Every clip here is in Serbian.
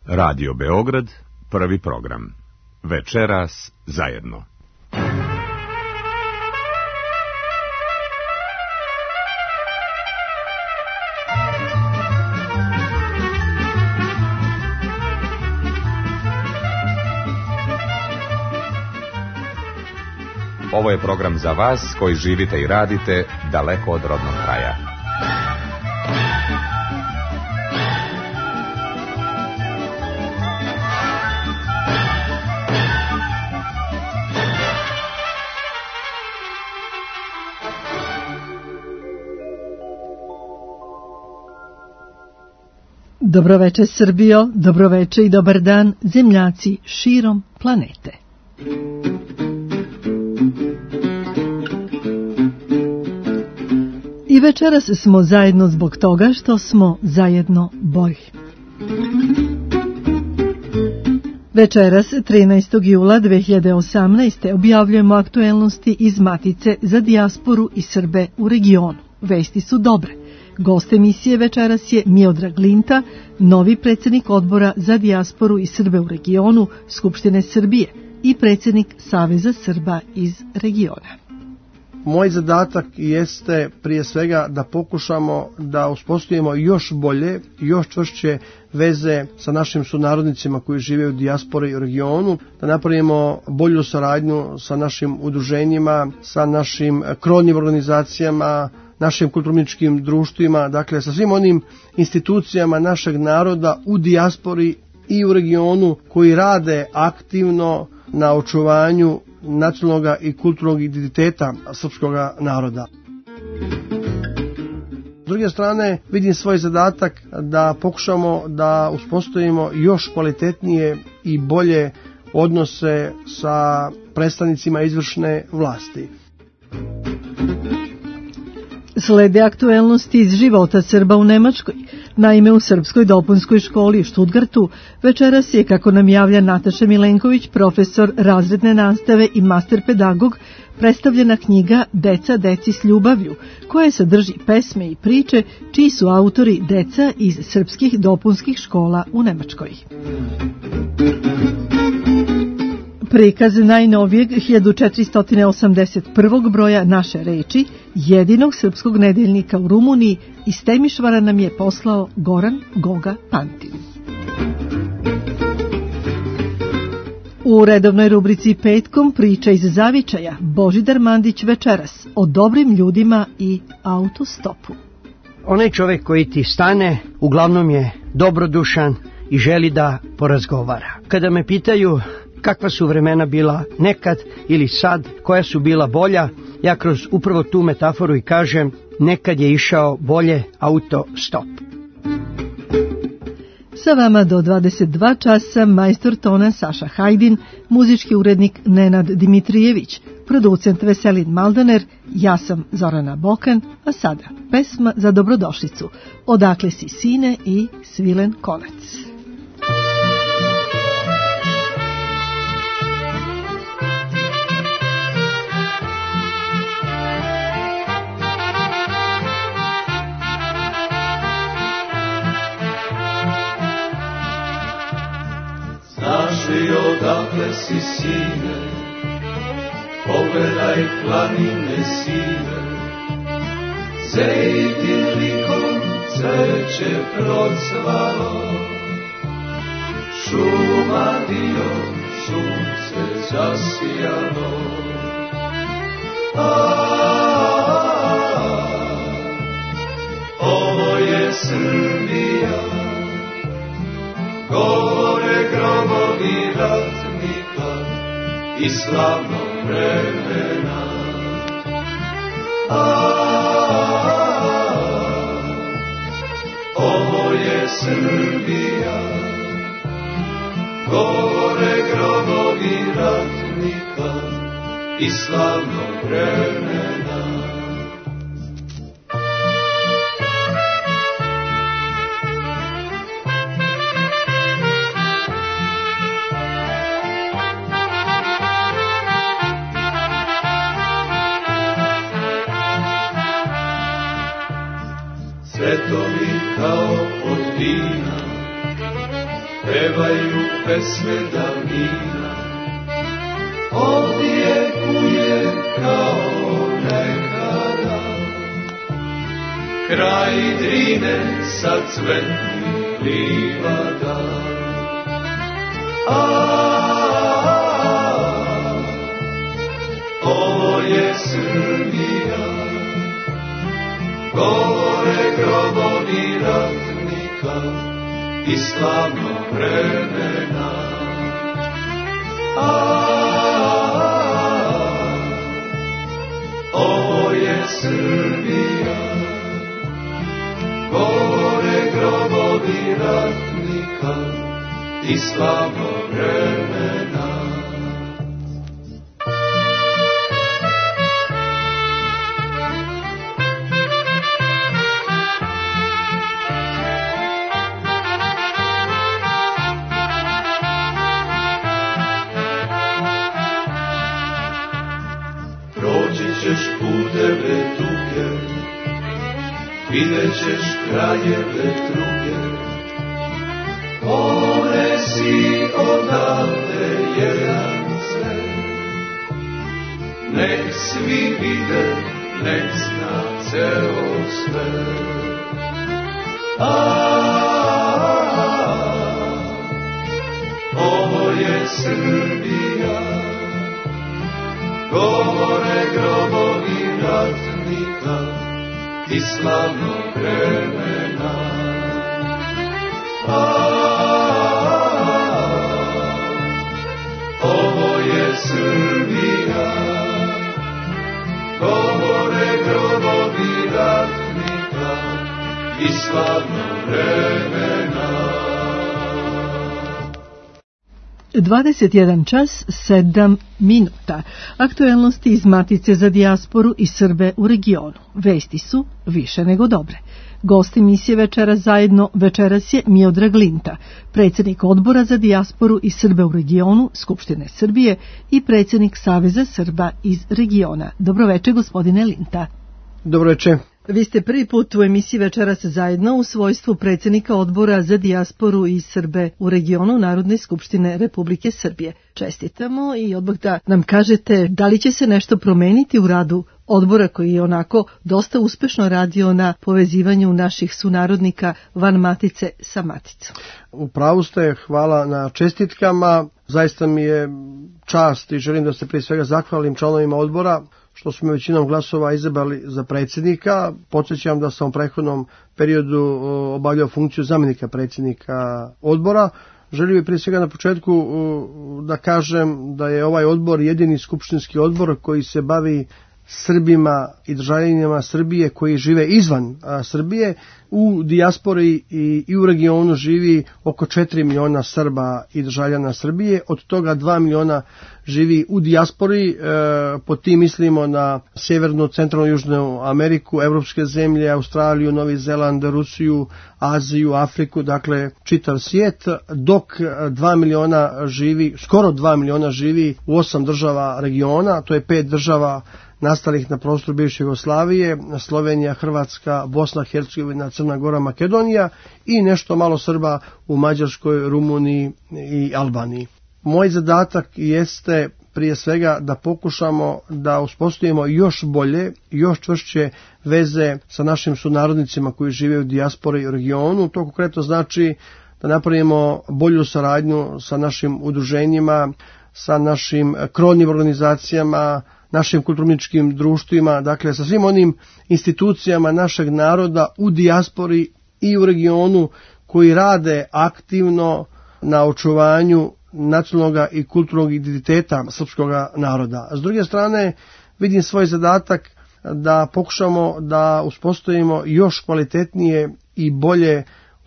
Radio Beograd, prvi program. Večeras zajedno. Ovo je program za vas koji živite i radite daleko od rodnog kraja. Dobroveče Srbijo, dobroveče i dobar dan zemljaci širom planete. I večeras smo zajedno zbog toga što smo zajedno bolji. Večeras, 13. jula 2018. objavljujemo aktuelnosti iz Matice za dijasporu i Srbe u regionu. Vesti su dobre. Gost emisije večeras je Miodrag Linta, novi predsjednik odbora za dijasporu i Srbe u regionu Skupštine Srbije i predsjednik Saveza Srba iz regiona. Moj zadatak jeste prije svega da pokušamo da uspostavimo još bolje, još čvršće veze sa našim sunarodnicima koji žive u dijaspori i u regionu, da napravimo bolju saradnju sa našim udruženjima, sa našim krovnim organizacijama, našim kulturničkim društvima, dakle sa svim onim institucijama našeg naroda u dijaspori i u regionu koji rade aktivno na očuvanju nacionalnog i kulturnog identiteta srpskog naroda. S druge strane, vidim svoj zadatak da pokušamo da uspostavimo još kvalitetnije i bolje odnose sa predstavnicima izvršne vlasti. Slede aktuelnosti iz života Srba u Nemačkoj. Naime, u Srpskoj dopunskoj školi u Štutgartu večeras je, kako nam javlja Nataša Milenković, profesor razredne nastave i master pedagog, predstavljena knjiga Deca deci s ljubavlju, koja sadrži pesme i priče čiji su autori deca iz srpskih dopunskih škola u Nemačkoj. Prikaz najnovijeg 1481. broja Naše reči, jedinog srpskog nedeljnika u Rumuniji, iz Temišvara nam je poslao Goran Goga Pantin. U redovnoj rubrici Petkom priča iz Zavičaja Božidar Mandić večeras o dobrim ljudima i autostopu. Onaj čovjek koji ti stane uglavnom je dobrodušan i želi da porazgovara. Kada me pitaju kakva su vremena bila nekad ili sad, koja su bila bolja, ja kroz upravo tu metaforu i kažem, nekad je išao bolje autostop. Sa vama do 22 časa majstor tona Saša Hajdin, muzički urednik Nenad Dimitrijević, producent Veselin Maldaner, ja sam Zorana Bokan, a sada pesma za dobrodošlicu, Odakle si sine i Svilen konac. Znaš li odakle si sine, pogledaj planine sive, zejtin likom cveće procvalo, šuma dio sunce zasijalo. Ovo je Srbija, gore grobovi ratnika i slavnog vremena. Ovo je Srbija, gore grobovi ratnika i slavnog vremena. Svetovi kao od vina, pevaju pesme davnina, odjekuje kao nekada. Kraj Drine sa cvetnih livada. Ovo je Srbija, govore grobovi ratnika i slavnog vremena. Ovo je Srbija, govore grobovi ratnika i slavnog vremena. Ćeš puteve tuge, vidjet ćeš kraljeve druge, ponesi odavde jedan svet. Nek svi vide, nek zna ceo svet. Ovo je Srbija, govore grobovi ratnika i slavnog vremena. Ovo je Srbija, govore grobovi ratnika i slavnog vremena. 21 čas 7 minuta. Aktuelnosti iz Matice za dijasporu i Srbe u regionu. Vesti su više nego dobre. Gost emisije Večeras zajedno večeras je Miodrag Linta, predsjednik Odbora za dijasporu i Srbe u regionu Skupštine Srbije i predsjednik Saveza Srba iz regiona. Dobroveče, gospodine Linta. Dobroveče. Vi ste prvi put u emisiji Večeras zajedno u svojstvu predsjednika Odbora za dijasporu i Srbe u regionu Narodne skupštine Republike Srbije. Čestitamo i odmah da nam kažete da li će se nešto promeniti u radu odbora koji je onako dosta uspešno radio na povezivanju naših sunarodnika van matice sa maticom. U pravu ste, hvala na čestitkama. Zaista mi je čast i želim da se prije svega zahvalim članovima odbora što su me većinom glasova izabrali za predsjednika. Podsjećam da sam u prethodnom periodu obavljao funkciju zamjenika predsjednika odbora. Želio bih prije svega na početku da kažem da je ovaj odbor jedini skupštinski odbor koji se bavi Srbima i državljanima Srbije koji žive izvan Srbije. U dijaspori i u regionu živi oko 4 miliona Srba i državljana Srbije, od toga 2 miliona živi u dijaspori, pod tim mislimo na sjevernu, centralnu, južnu Ameriku, evropske zemlje, Australiju, Novi Zeland, Rusiju, Aziju, Afriku, dakle čitav svijet, dok 2 miliona živi, skoro 2 miliona živi u 8 država regiona, to je 5 država nastalih na prostoru bivše Jugoslavije, Slovenija, Hrvatska, Bosna, Hercegovina, Crna Gora, Makedonija i nešto malo Srba u Mađarskoj, Rumuniji i Albaniji. Moj zadatak jeste prije svega da pokušamo da uspostavimo još bolje, još čvršće veze sa našim sunarodnicima koji žive u dijaspori i u regionu. To konkretno znači da napravimo bolju saradnju sa našim udruženjima, sa našim krovnim organizacijama, našim kulturničkim društvima, dakle sa svim onim institucijama našeg naroda u dijaspori i u regionu koji rade aktivno na očuvanju nacionalnog i kulturnog identiteta srpskog naroda. S druge strane, vidim svoj zadatak da pokušamo da uspostavimo još kvalitetnije i bolje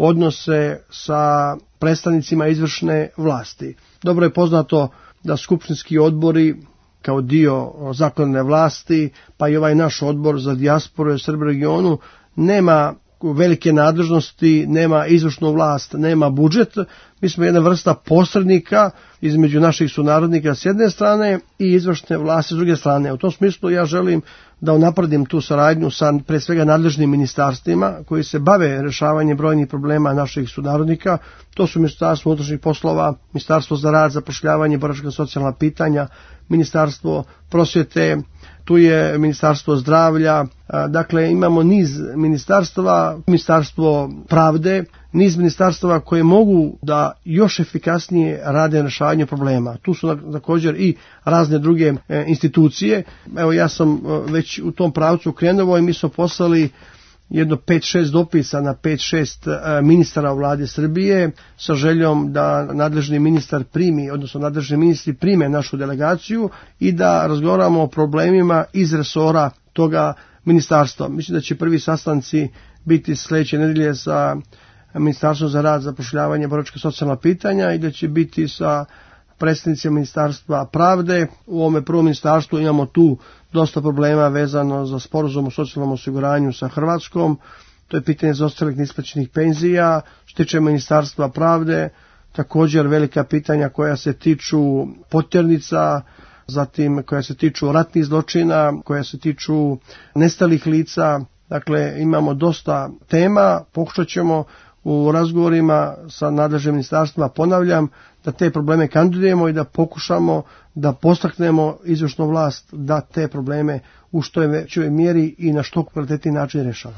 odnose sa predstavnicima izvršne vlasti. Dobro je poznato da skupštinski odbori kao dio zakonodavne vlasti, pa i ovaj naš odbor za dijasporu i Srbe u regionu, nema velike nadležnosti, nema izvršnu vlast, nema budžet. Mi smo jedna vrsta posrednika između naših sunarodnika s jedne strane i izvršne vlasti s druge strane. U tom smislu ja želim da unapredim tu saradnju sa pre svega nadležnim ministarstvima koji se bave rešavanjem brojnih problema naših sunarodnika. To su Ministarstvo unutrašnjih poslova, Ministarstvo za rad, zapošljavanje, boračka socijalna pitanja, Ministarstvo prosvjete, tu je Ministarstvo zdravlja, dakle imamo niz ministarstva, Ministarstvo pravde, niz ministarstava koje mogu da još efikasnije rade na rešavanju problema. Tu su također i razne druge institucije. Evo ja sam već u tom pravcu krenuo i mi smo poslali jedno 5-6 dopisa na 5-6 ministara u vladi Srbije sa željom da nadležni ministar primi, odnosno nadležni ministri prime našu delegaciju i da razgovaramo o problemima iz resora toga ministarstva. Mislim da će prvi sastanci biti sljedeće nedelje sa Ministarstvom za rad, zapošljavanje, boračka socijalna pitanja i da će biti sa predstavnicima Ministarstva pravde. U ovome prvom ministarstvu imamo tu dosta problema vezano za sporazum o socijalnom osiguranju sa Hrvatskom. To je pitanje zaostalih neisplaćenih penzija. Što tiče Ministarstva pravde, također velika pitanja koja se tiču potjernica, zatim koja se tiču ratnih zločina, koja se tiču nestalih lica. Dakle, imamo dosta tema, pokušat ćemo u razgovorima sa nadležnim ministarstvima, ponavljam, da te probleme kandidujemo i da pokušamo da postaknemo izvršnu vlast da te probleme u što je većoj mjeri i na što kvalitetniji način rješava.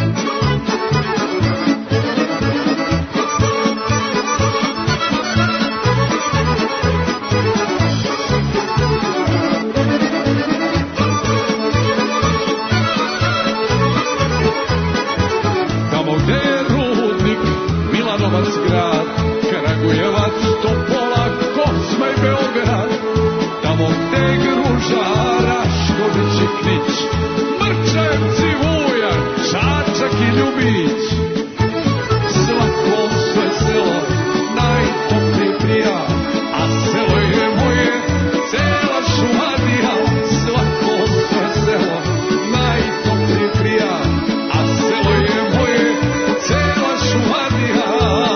Grad, Kragujevac, Topola, Kosma i Beograd, tamo gde Gruža, Rašković i Knić, Mrčevci, Vujan, Čačak i Ljubić. Svako svoje selo najtoplije prija, a selo je moje, cela Šumadija. Svako svoje selo najtoplije prija, a selo je moje, cela Šumadija.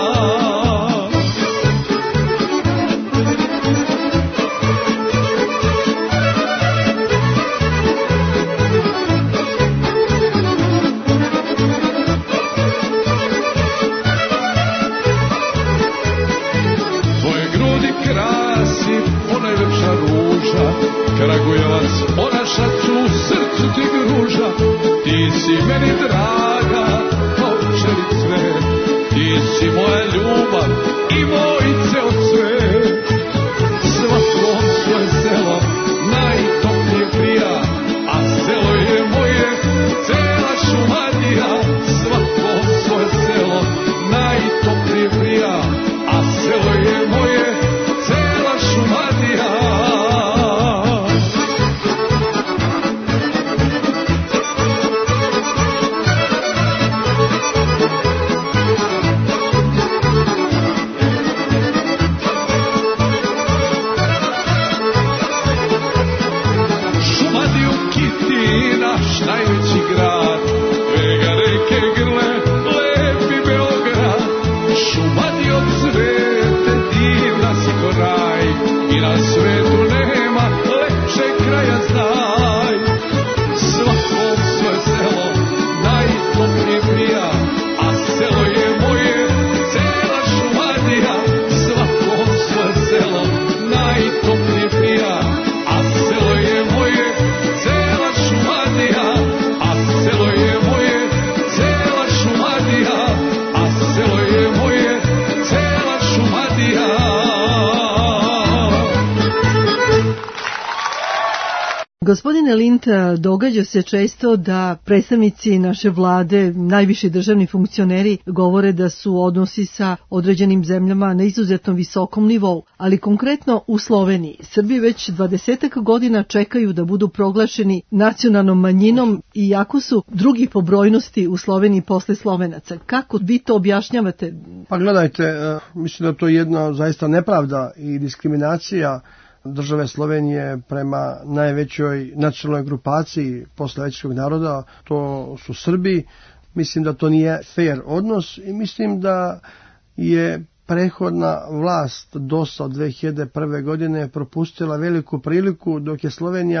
Kragujevac, Orašac, u srcu ti Gruža, ti si meni draga kao čeri cvet, ti si moja ljubav i moj ceo svet. Svako svoje selo najtoplije prija, a selo je moje, cela Šumadija. Svako svoje selo najtoplije prija, a selo je moje, cela Šumadija. Najveći grad, Vega, reke, grle, lepi Beograd. Šumadio cvete, divna si ko raj, i na svetu nema lepšeg kraja, znaj. Svako svoje selo najtoplije prija, a selo je moje, cela Šumadija. Svako svoje selo najtoplije prija, a selo je moje, cela Šumadija. A selo je moje, cela Šumadija. A selo je moje, cela Šumadija. Gospodine Linta, događa se često da predstavnici naše vlade, najviši državni funkcioneri, govore da su odnosi sa određenim zemljama na izuzetno visokom nivou, ali konkretno u Sloveniji. Srbi već 20 godina čekaju da budu proglašeni nacionalnom manjinom, iako su drugi po brojnosti u Sloveniji posle Slovenaca. Kako vi to objašnjavate? Pa gledajte, mislim da to je jedna zaista nepravda i diskriminacija države Slovenije prema najvećoj nacionalnoj grupaciji posle većinskog naroda, to su Srbi. Mislim da to nije fair odnos i mislim da je prethodna vlast DOS-a od 2001. godine propustila veliku priliku dok je Slovenija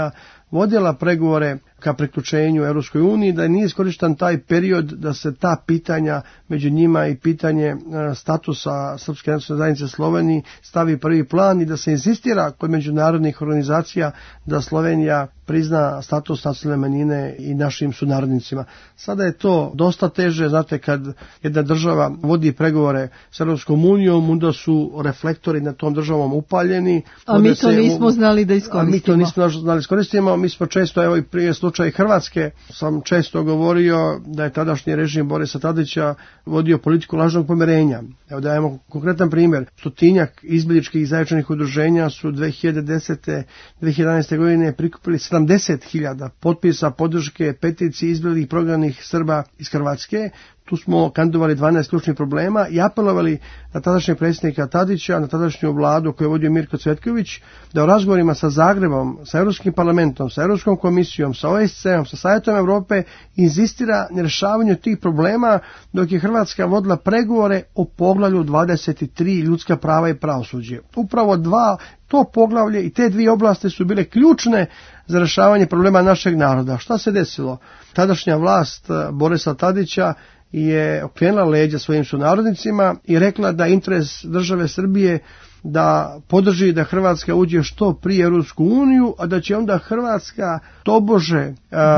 vodila pregovore ka priključenju Europskoj uniji, da nije iskorišten taj period da se ta pitanja, među njima i pitanje statusa Srpske nacionalne zajednice Sloveniji, stavi prvi plan i da se insistira kod međunarodnih organizacija da Slovenija prizna status nacionalne manjine i našim sunarodnicima. Sada je to dosta teže, znate, kad jedna država vodi pregovore s Europskom unijom, onda su reflektori na tom državom upaljeni. A mi to nismo znali da iskoristimo. Mi to nismo znali da iskoristimo. Mi smo često, evo i prije slučaj Hrvatske, sam često govorio da je tadašnji režim Borisa Tadića vodio politiku lažnog pomirenja. Evo dajemo konkretan primjer. 100-tinjak izbjegličkih i zajedničkih udruženja su 2010. 2011. godine prikupili 70.000 potpisa podrške peticiji izbjeglih prognanih Srba iz Hrvatske. Tu smo kandidovali 12 ključnih problema i apelovali na tadašnjeg predsjednika Tadića, na tadašnju vladu koju je vodio Mirko Cvetković, da u razgovorima sa Zagrebom, sa Europskim parlamentom, sa Europskom komisijom, sa OSCE-om, sa Savjetom Europe inzistira na rješavanju tih problema, dok je Hrvatska vodila pregovore o poglavlju 23 ljudska prava i pravosuđe. Upravo to poglavlje i te dvije oblasti su bile ključne za rješavanje problema našeg naroda. Šta se desilo? Tadašnja vlast Borisa Tadića je okrenula leđa svojim sunarodnicima i rekla da interes države Srbije da podrži da Hrvatska uđe što prije Europsku uniju, a da će onda Hrvatska tobože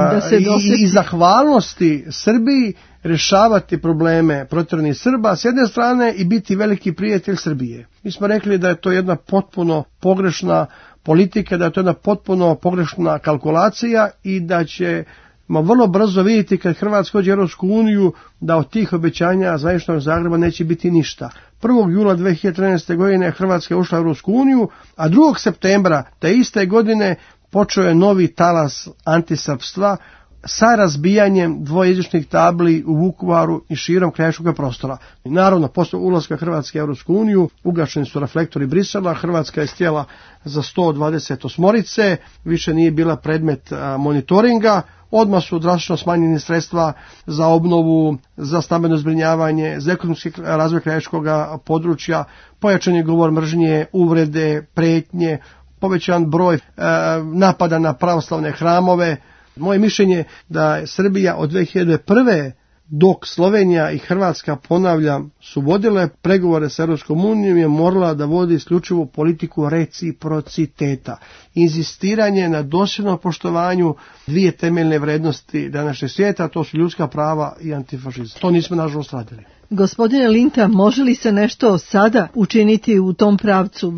i zahvalnosti Srbiji rješavati probleme protjeranih Srba s jedne strane i biti veliki prijatelj Srbije. Mi smo rekli da je to jedna potpuno pogrešna politika, da je to jedna potpuno pogrešna kalkulacija i da će vrlo brzo vidjeti kad Hrvatska uđe u Europsku uniju da od tih obećanja zvaničnog Zagreba neće biti ništa. 1. jula 2013. godine Hrvatska je ušla u Europsku uniju, a 2. septembra te iste godine počeo je novi talas antisrpstva sa razbijanjem dvojezičnih tabli u Vukovaru i širom krajiškog prostora. I naravno, posle ulaska Hrvatske u Europsku uniju ugašeni su reflektori Brisela, Hrvatska je stjela za 128, više nije bila predmet monitoringa. Odmah su drastično smanjeni sredstva za obnovu, za stambeno zbrinjavanje, za ekonomski razvoj krajiškog područja, pojačan je govor mržnje, uvrede, pretnje, povećan broj napada na pravoslavne hramove. Moje mišljenje da je Srbija od 2001. dok Slovenija i Hrvatska, ponavljam, su vodile pregovore s Europskom unijom, je morala da vodi isključivu politiku reciprociteta. Inzistiranje na dosljednom poštovanju dvije temeljne vrednosti današnjeg svijeta, to su ljudska prava i antifašizam. To nismo nažalost radili. Gospodine Linta, može li se nešto sada učiniti u tom pravcu?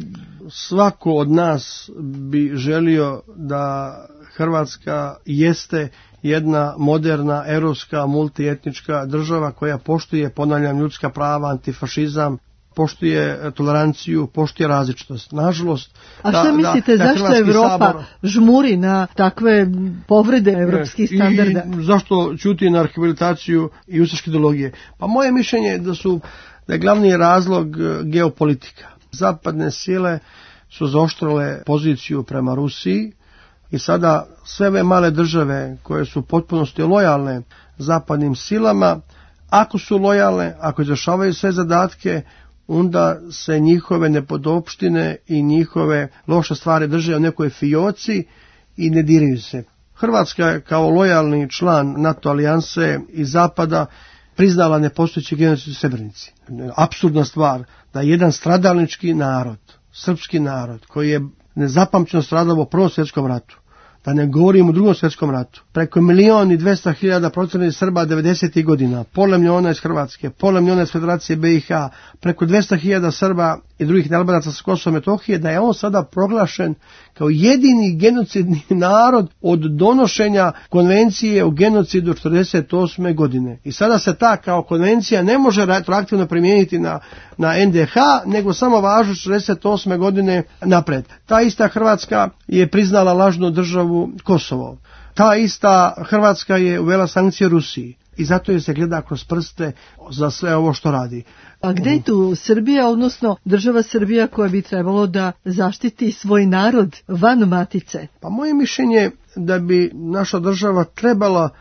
Svako od nas bi želio da Hrvatska jeste jedna moderna, europska, multietnička država koja poštuje, ponavljam, ljudska prava, antifašizam, poštuje toleranciju, poštuje različitost. Nažalost, a šta mislite, zašto Evropa žmuri na takve povrede evropskih standarda? I zašto ćuti na rehabilitaciju i ustaške ideologije? Pa moje mišljenje je da je glavni razlog geopolitika. Zapadne sile su zaoštrile poziciju prema Rusiji i sada sve ove male države koje su u potpunosti lojalne zapadnim silama, ako su lojalne, ako izvršavaju sve zadatke, onda se njihove nepodopštine i njihove loše stvari drže u nekoj fioci i ne diraju se. Hrvatska je kao lojalni član NATO alijanse i Zapada priznala nepostojeći genocid u Srebrenici. Apsurdna stvar da jedan stradalnički narod, srpski narod, koji je nezapamćeno stradao u Prvom svjetskom ratu, da ne govorim u Drugom svjetskom ratu, preko 1.200.000 protjeranih Srba 90. godina, pola milijuna iz Hrvatske, pola milijuna iz Federacije BiH, preko 200.000 Srba i drugih nealbanaca sa Kosova i Metohije, da je on sada proglašen kao jedini genocidni narod od donošenja konvencije o genocidu 1948. godine. I sada se ta kao konvencija ne može retroaktivno primijeniti na NDH, nego samo važu 1948. godine napred. Ta ista Hrvatska je priznala lažnu državu Kosovo. Ta ista Hrvatska je uvela sankcije Rusiji i zato je se gleda kroz prste za sve ovo što radi. A gdje je tu Srbija, odnosno država Srbija koja bi trebalo da zaštiti svoj narod van matice? Pa moje mišljenje da bi naša država trebala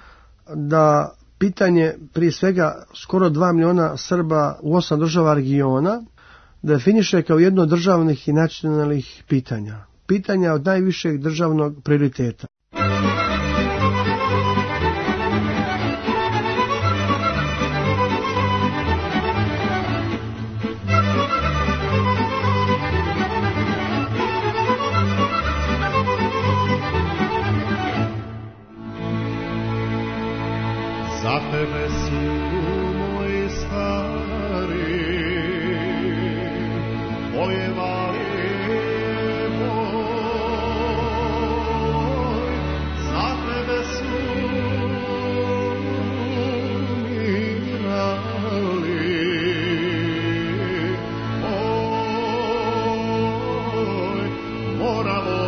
da pitanje prije svega skoro 2 miliona Srba u 8 država regiona definiše kao jedno od državnih i nacionalnih pitanja. Pitanja od najvišeg državnog prioriteta. tebe su moji stari, poljevali moj, za tebe su umirali. Oj, Moravo,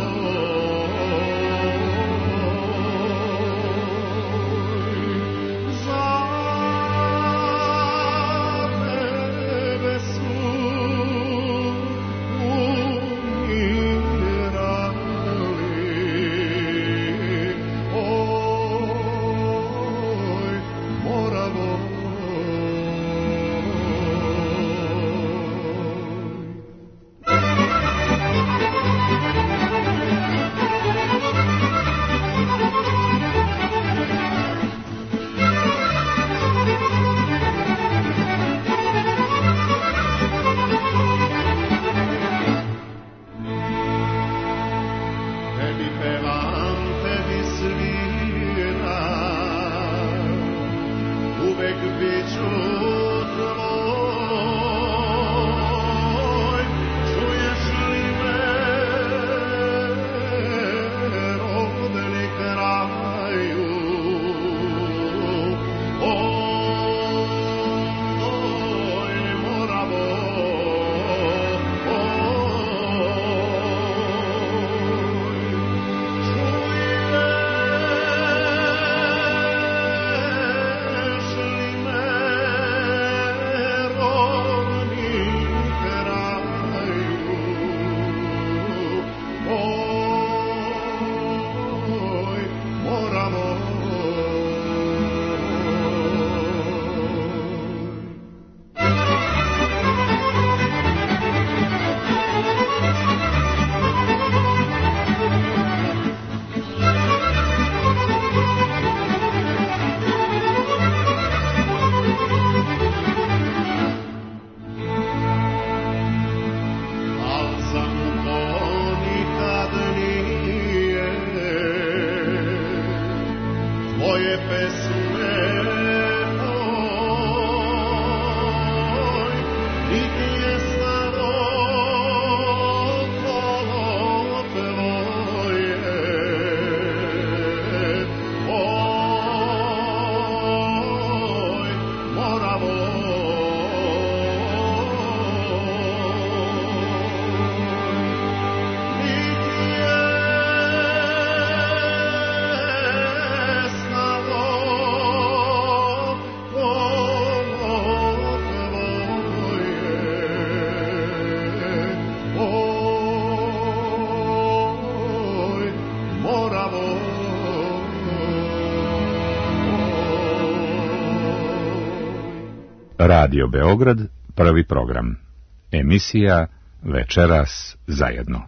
Radio Beograd, prvi program. Emisija Večeras zajedno.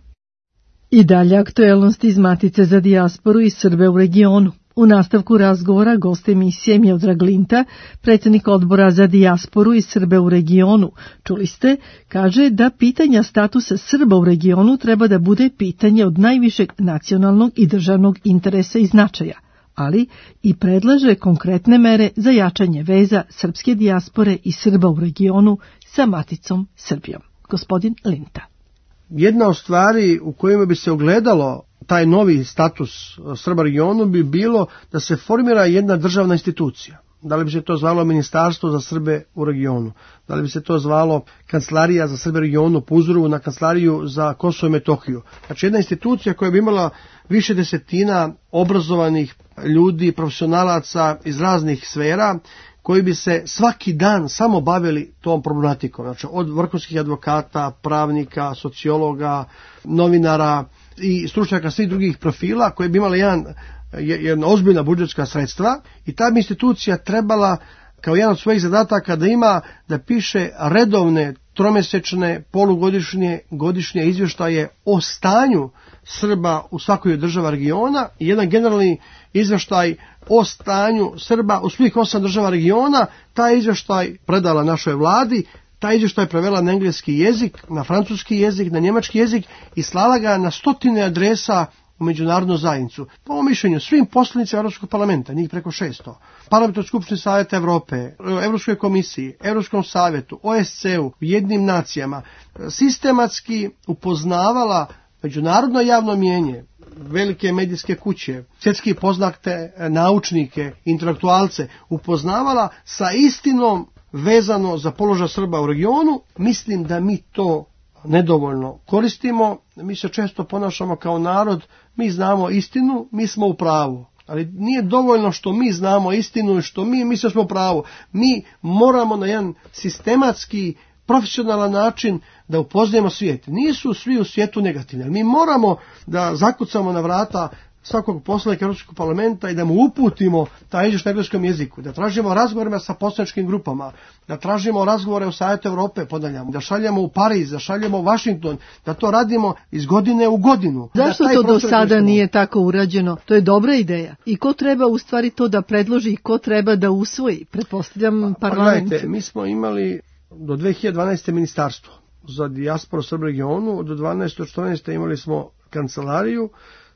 I dalje aktuelnosti iz Matice za dijasporu i Srbe u regionu. U nastavku razgovora gost emisije Miodrag Linta, predsjednik odbora za dijasporu i Srbe u regionu. Čuli ste, kaže da pitanja statusa Srba u regionu treba da bude pitanje od najvišeg nacionalnog i državnog interesa i značaja, ali i predlaže konkretne mere za jačanje veza srpske dijaspore i Srba u regionu sa Maticom Srbijom. Gospodin Linta. Jedna od stvari u kojima bi se ogledalo taj novi status Srba u regionu bi bilo da se formira jedna državna institucija. Da li bi se to zvalo Ministarstvo za Srbe u regionu? Da li bi se to zvalo Kancelarija za Srbe u regionu po uzoru na Kancelariju za Kosovo i Metohiju? Znači jedna institucija koja bi imala više desetina obrazovanih ljudi, profesionalaca iz raznih sfera, koji bi se svaki dan samo bavili tom problematikom. Znači od vrhunskih advokata, pravnika, sociologa, novinara i stručnjaka svih drugih profila, koji bi imali jedna ozbiljna budžetska sredstva, i ta bi institucija trebala kao jedan od svojih zadataka da piše redovne, tromesečne, polugodišnje, godišnje izvještaje o stanju Srba u svakoj država regiona i jedan generalni izvještaj o stanju Srba u svih 8 država regiona. Taj izvještaj predala našoj vladi, taj izvještaj prevela na engleski jezik, na francuski jezik, na njemački jezik i slala ga na stotine adresa u međunarodnu zajednicu. Po mom mišljenju, svim poslanicima Europskog parlamenta, njih preko 600, Parlamentarnoj skupštini Savjeta Evrope, Europskoj komisiji, Europskom savjetu, OSCE-u, Ujedinjenim nacijama, sistematski upoznavala međunarodno javno mnijenje, velike medijske kuće, svjetski poznate naučnike, intelektualce, upoznavala sa istinom vezano za položaj Srba u regionu. Mislim da mi to nedovoljno koristimo. Mi se često ponašamo kao narod, mi znamo istinu, mi smo u pravu. Ali nije dovoljno što mi znamo istinu i što mi mislimo smo u pravu. Mi moramo na jedan sistematski, profesionalan način da upoznajemo svijet. Nisu svi u svijetu negativni. Mi moramo da zakucamo na vrata svakog poslanika Europskog parlamenta i da mu uputimo taj izvještaj na engleskom jeziku, da tražimo razgovorima sa poslaničkim grupama, da tražimo razgovore u Savjetu Evrope, ponavljamo, da šaljemo u Pariz, da šaljemo u Washington, da to radimo iz godine u godinu. Zašto to do sada nije tako urađeno? To je dobra ideja. I ko treba u stvari to da predloži i ko treba da usvoji? Pretpostavljam parlament. Gledajte, mi smo imali do 2012. ministarstvo za dijasporu Srba regionu, do 12-14. imali smo kancelariju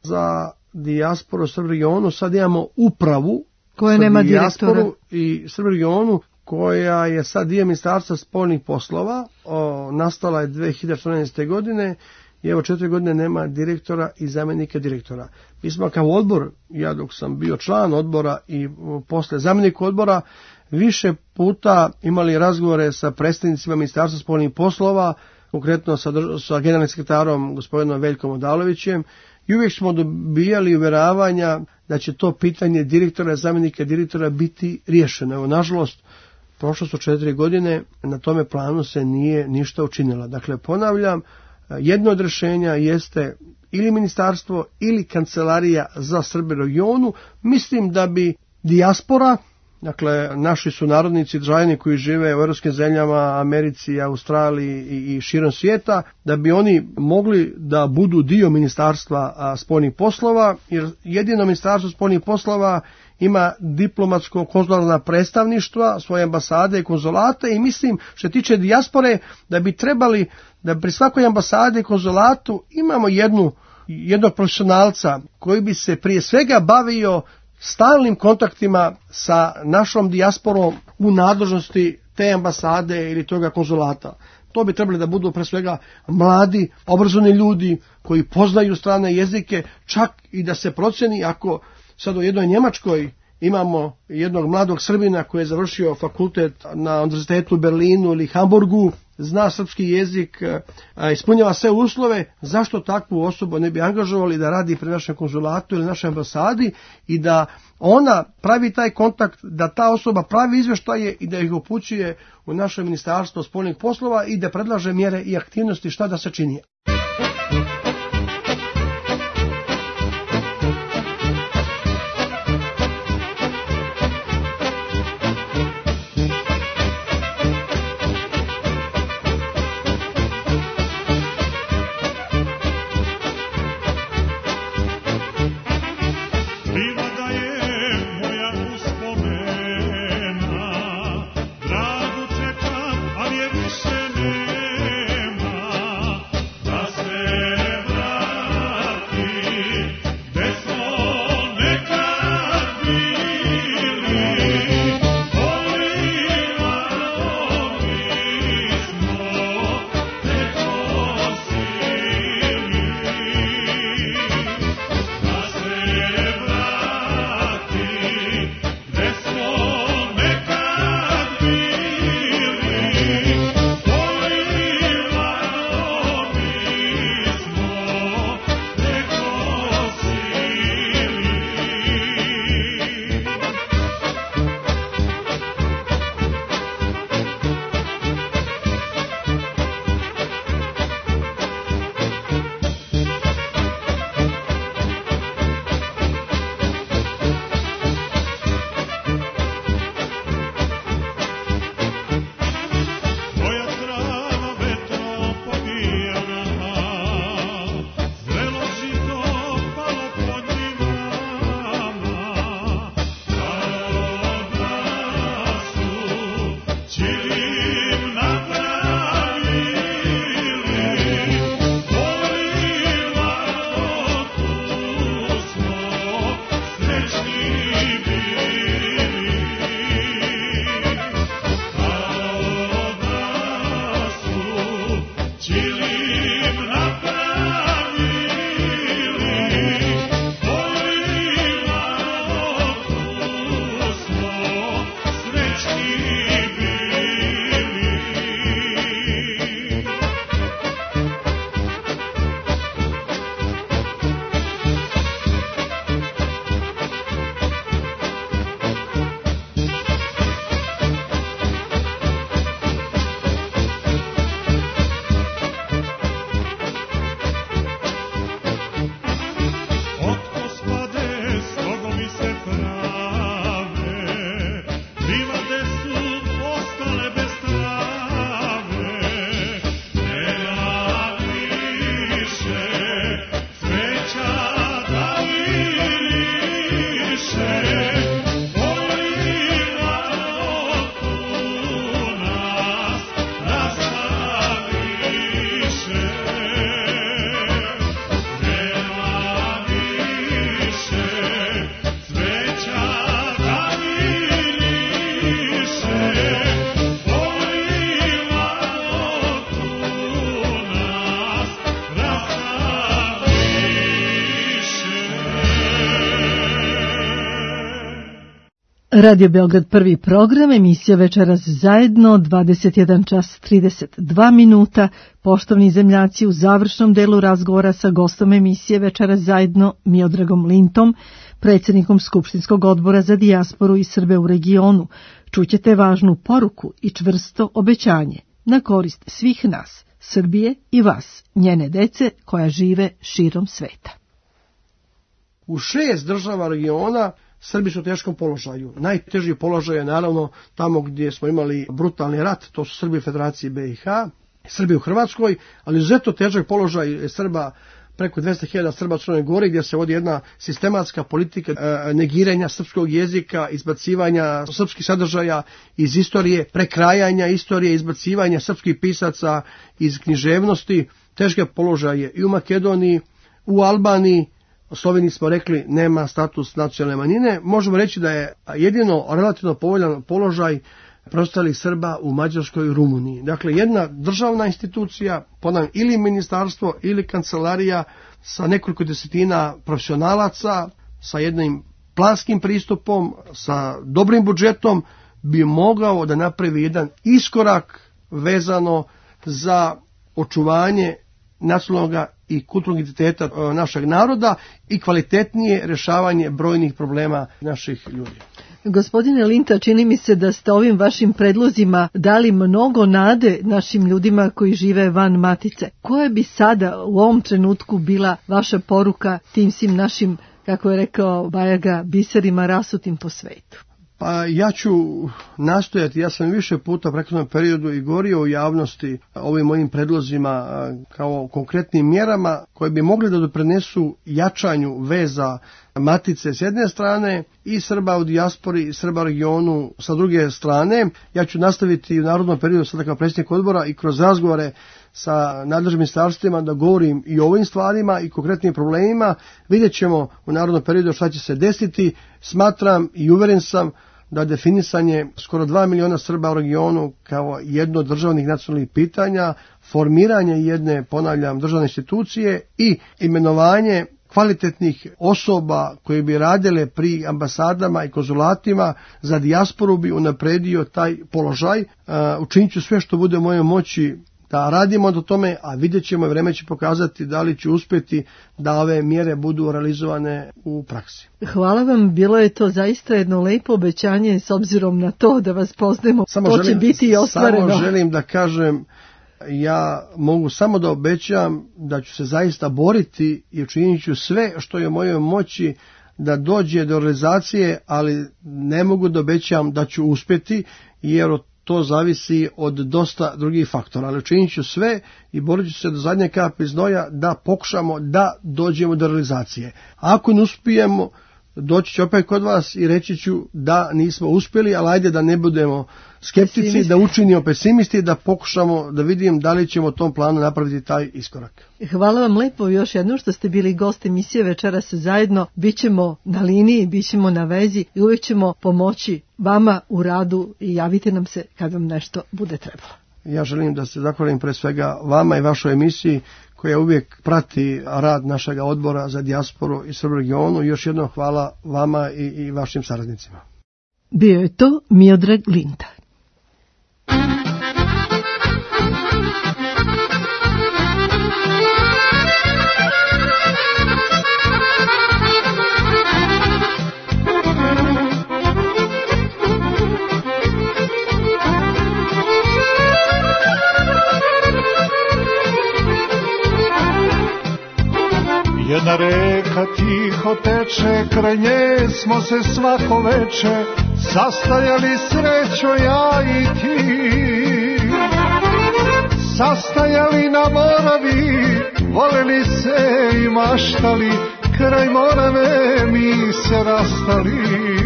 za dijasporu Srba regionu, sad imamo upravu koja nema direktora i Srba regionu koja je sad dio ministarstva spoljnih poslova, nastala je 2014. godine i evo 4 godine nema direktora i zamjenika direktora. Mi smo kao odbor, ja dok sam bio član odbora i posle zamjenik odbora, više puta imali razgovore sa predstavnicima ministarstva spoljnih poslova, konkretno sa generalnim sekretarom gospodinom Veljkom Odalovićem, i uvijek smo dobijali uvjeravanja da će to pitanje direktora i zamjenika direktora biti riješeno. Evo, nažalost, prošlo su 4 godine, na tome planu se nije ništa učinilo. Dakle, ponavljam, jedno od rješenja jeste ili ministarstvo ili kancelarija za Srbe u regionu. Mislim da bi dijaspora, dakle, naši sunarodnici, državljani koji žive u europskim zemljama, Americi, Australiji i širom svijeta, da bi oni mogli da budu dio ministarstva spoljnih poslova, jer jedino ministarstvo spoljnih poslova ima diplomatsko-konzularna predstavništva, svoje ambasade i konzulate, i mislim, što tiče dijaspore, da bi trebali da pri svakoj ambasadi i konzulatu imamo jednog profesionalca koji bi se prije svega bavio stalnim kontaktima sa našom dijasporom u nadležnosti te ambasade ili toga konzulata. To bi trebali da budu pre svega mladi, obrazovani ljudi koji poznaju strane jezike, čak i da se proceni ako sad u jednoj Njemačkoj imamo jednog mladog Srbina koji je završio fakultet na univerzitetu u Berlinu ili Hamburgu, zna srpski jezik, ispunjava sve uslove, zašto takvu osobu ne bi angažovali da radi pri našem konzulatu ili našoj ambasadi i da ona pravi taj kontakt, da ta osoba pravi izvještaje i da ih upućuje u naše ministarstvo spoljnih poslova i da predlaže mjere i aktivnosti šta da se čini. Da Radio Beograd prvi program, emisija Večeras zajedno, 21 čas 32 minuta. Poštovni zemljaci, u završnom delu razgovora sa gostom emisije Večeras zajedno, Miodragom Lintom, predsjednikom Skupštinskog odbora za dijasporu i Srbe u regionu, čućete važnu poruku i čvrsto obećanje na korist svih nas, Srbije i vas, njene dece koja žive širom sveta. U 6 država regiona Srbi su u teškom položaju. Najteži položaj je naravno tamo gdje smo imali brutalni rat, to su Srbi u Federaciji BiH, Srbi u Hrvatskoj, ali izuzetno težak položaj Srba, preko 200.000 Srba u Crnoj Gori, gdje se vodi jedna sistematska politika negiranja srpskog jezika, izbacivanja srpskih sadržaja iz istorije, prekrajanja istorije, izbacivanja srpskih pisaca iz književnosti. Teške položaje i u Makedoniji, u Albaniji. O Sloveniji smo rekli nema status nacionalne manjine. Možemo reći da je jedino relativno povoljan položaj preostalih Srba u Mađarskoj i Rumuniji. Dakle, jedna državna institucija, ponavljam, ili ministarstvo ili kancelarija sa nekoliko desetina profesionalaca, sa jednim planskim pristupom, sa dobrim budžetom, bi mogao da napravi jedan iskorak vezano za očuvanje nacionalnog i kulturnog identiteta našeg naroda i kvalitetnije rješavanje brojnih problema naših ljudi. Gospodine Linta, čini mi se da ste ovim vašim predlozima dali mnogo nade našim ljudima koji žive van matice. Koja bi sada u ovom trenutku bila vaša poruka tim svim našim, kako je rekao Bajaga, biserima rasutim po svetu? Pa ja ću nastojati, ja sam više puta u prethodnom periodu i govorio u javnosti ovim mojim predlozima kao konkretnim mjerama koje bi mogli da doprinesu jačanju veza matice s jedne strane i Srba u dijaspori i Srba u regionu sa druge strane. Ja ću nastaviti u narodnom periodu sada kao predsjednik odbora i kroz razgovore sa nadležnim ministarstvima da govorim i o ovim stvarima i konkretnim problemima. Vidjet ćemo u narodnom periodu šta će se desiti. Smatram i uvjeren sam da definisanje skoro 2 miliona Srba u regionu kao jedno od državnih nacionalnih pitanja, formiranje jedne, ponavljam, državne institucije i imenovanje kvalitetnih osoba koje bi radile pri ambasadama i konzulatima za dijasporu bi unapredio taj položaj. Učinit ću sve što bude u mojoj moći da radimo do tome, a vidjet ćemo i vreme će pokazati da li će uspjeti da ove mjere budu realizovane u praksi. Hvala vam, bilo je to zaista jedno lepo obećanje s obzirom na to da vas poznajemo, to će biti i ostvareno. Samo želim da kažem, ja mogu samo da obećam da ću se zaista boriti i učinit ću sve što je u mojoj moći da dođe do realizacije, ali ne mogu da obećam da ću uspjeti jer to zavisi od dosta drugih faktora, ali učinit ću sve i borit ću se do zadnje kapi znoja da pokušamo da dođemo do realizacije. Ako ne uspijemo, doći ću opet kod vas i reći ću da nismo uspjeli, ali ajde da ne budemo skeptici, da učinimo pesimisti, da pokušamo da vidim da li ćemo u tom planu napraviti taj iskorak. Hvala vam lepo još jednom što ste bili gost emisije Večeras zajedno. Bićemo na liniji, bićemo na vezi i uvijek ćemo pomoći vama u radu i javite nam se kad vam nešto bude trebalo. Ja želim da se zahvalim pre svega vama i vašoj emisiji koja uvijek prati rad našeg odbora za dijasporu i Srbu regionu. Još jednom hvala vama i vašim saradnicima. Bio je to Miodrag Linta. Jedna reka tiho teče, kraj nje smo se svako veče sastajali, srećo, ja i ti. Sastajali na Moravi, voleli se i maštali, kraj Morave mi se rastali.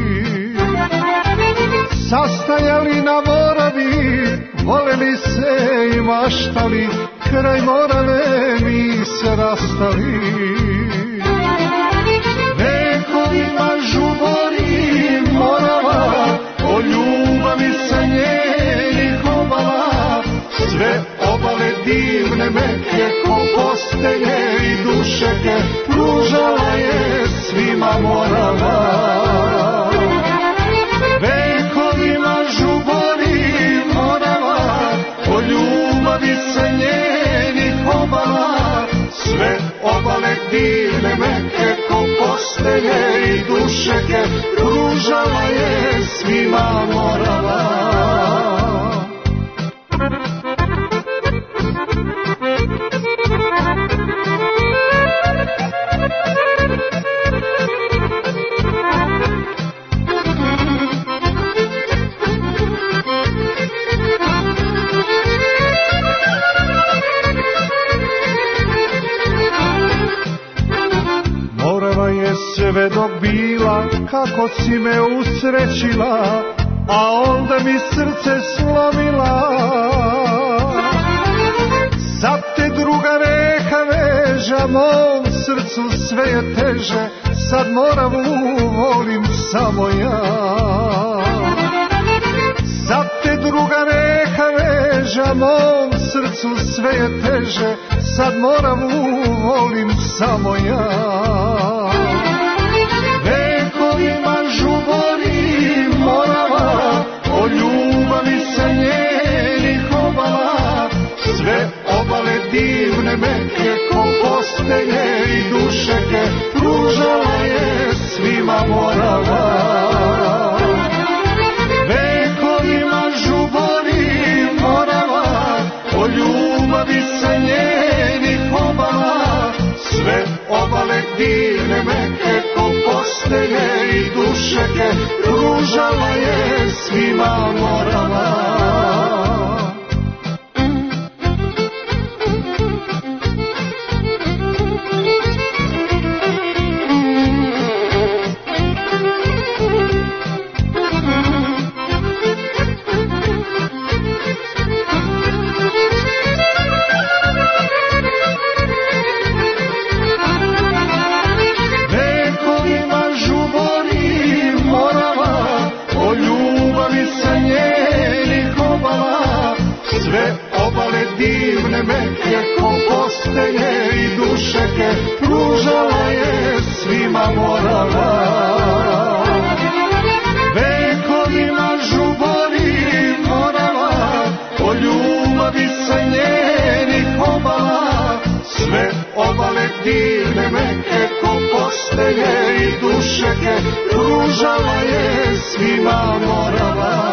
Sastajali na Moravi, voleli se i maštali, kraj Morave mi se rastali. Vekovima žubori Morava, o ljubavi sa njenih obala, sve obale divne meke, ko postelje i dušeke, pružala je svima Morava. Vekovima žubori Morava, o ljubavi sa njenih obala, sve obale divne meke, ko postelje i dušeke, pružala je svima Morava. Sve dok bila, kako si me usrećila, a onda mi srce slomila. Sad te druga reka veža, mom srcu sve je teže, sad Moravu volim samo ja. Sad te druga reka veža, mom srcu sve je teže, sad Moravu volim samo ja. Vekovima žubori Morava, o ljubavi sa njenih obala, sve obale divne meke, ko postelje i dušeke, pružala je svima Morava. Vekovima žubori Morava, o ljubavi sa njenih obala, sve obale divne meke, ko postelje i dušeke, pružala je svima Morava. Divne meke, ko postelje i dušeke, pružala je svima Morava. Vekovima žubori Morava, o ljubavi sa njenih obala, sve obale divne meke, ko postelje i dušeke, pružala je svima Morava.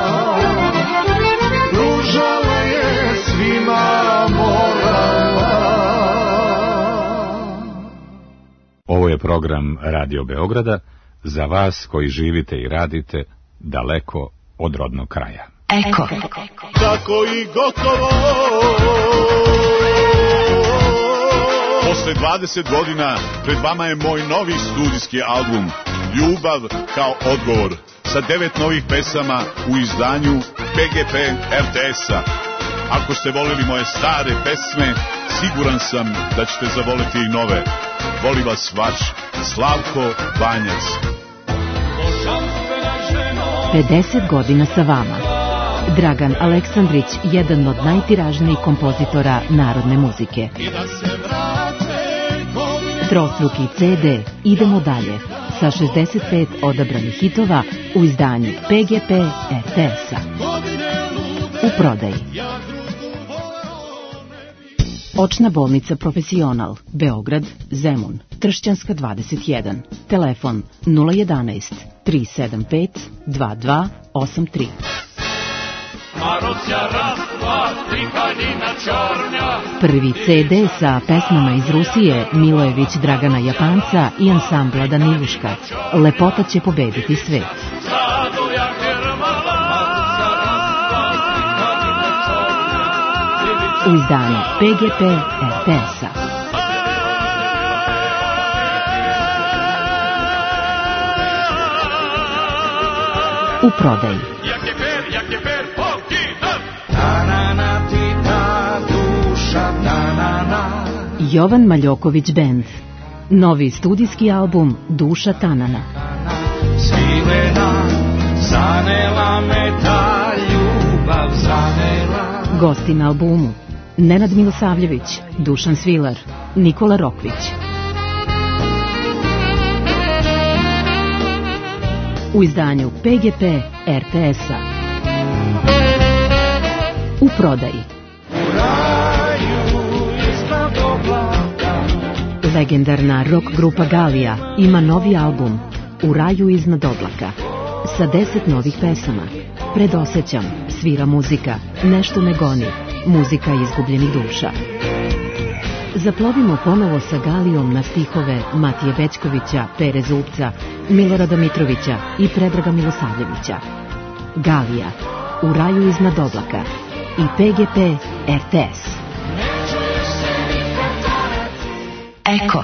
Pružala je svima Morava. Ovo je program Radio Beograda za vas koji živite i radite daleko od rodnog kraja. Eko. Tako i gotovo. Posle 20 godina pred vama je moj novi studijski album Ljubav kao odgovor, sa 9 novih pesama u izdanju PGP RTS-a. Ako ste volili moje stare pesme, siguran sam da ćete zavoliti i nove. Voli vas vaš Slavko Banjac. 50 godina sa vama. Dragan Aleksandrić, jedan od najtiražnijih kompozitora narodne muzike. Trostruki CD Idemo dalje sa 65 odabranih hitova u izdanju PGP RTS-a. U prodaji. Očna bolnica Profesional, Beograd, Zemun, Tršćanska 21, telefon 011 375 2283. Prvi CD sa pesmama iz Rusije Milojević Dragana Japanca i ansambla Daniluška. Lepota će pobediti svet. U izdanju PGP RTS-a. U prodaji. Jovan Maljoković Band. Novi studijski album Duša Tanana. Gosti na albumu Nenad Milosavljević, Dušan Svilar, Nikola Rokvić. U izdanju PGP RTS-a. U prodaji. Legendarna rock grupa Galija ima novi album U raju iznad oblaka sa 10 novih pesama. Predosećam, svira muzika, nešto me goni, muzika izgubljenih duša. Zaplovimo ponovo sa Galijom na stihove Matije Bećkovića, Pere Zubca, Milorada Mitrovića i Predraga Milosavljevića. Galija, U raju iznad oblaka i PGP RTS. Eko.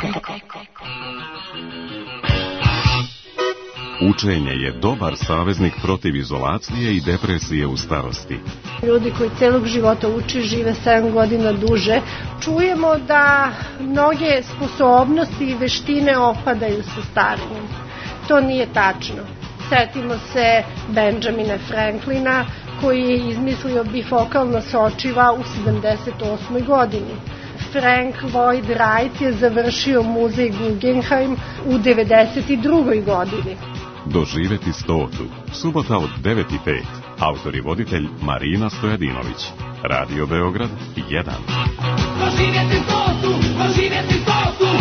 Učenje je dobar saveznik protiv izolacije i depresije u starosti. Ljudi koji celog života uče, žive 7 godina duže. Čujemo da mnoge sposobnosti i veštine opadaju sa starenjem. To nije tačno. Setimo se Benjamina Franklina koji je izmislio bifokalna sočiva u 78. godini. Frank Lloyd Wright je završio muzej Guggenheim u 92. godini. Doživeti 100. Subota od 9:05. Autor i voditelj Marina Stojadinović. Radio Beograd 1. Doživeti 100. Doživeti 100.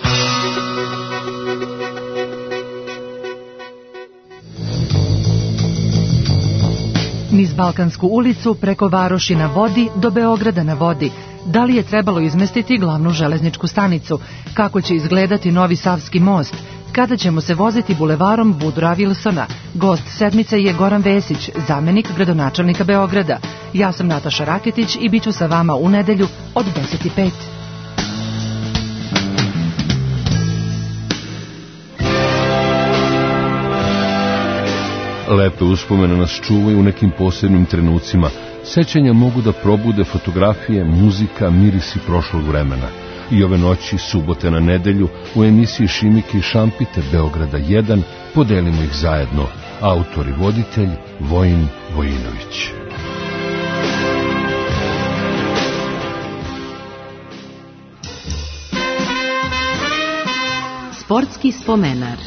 Niz Balkansku ulicu, preko Varoši na vodi do Beograda na vodi. Da li je trebalo izmestiti glavnu železničku stanicu? Kako će izgledati novi Savski most? Kada ćemo se voziti bulevarom Woodrowa Wilsona? Gost sedmice je Goran Vesić, zamenik gradonačelnika Beograda. Ja sam Nataša Raketić i bit ću sa vama u nedelju od 10:05. Lepe uspomene nas čuvaju u nekim posebnim trenucima. Sećanja mogu da probude fotografije, muzika, mirisi prošlog vremena. I ove noći, subote na nedelju, u emisiji Šimike i Šampite Beograda 1 podelimo ih zajedno. Autor i voditelj Vojin Vojinović. Sportski spomenar.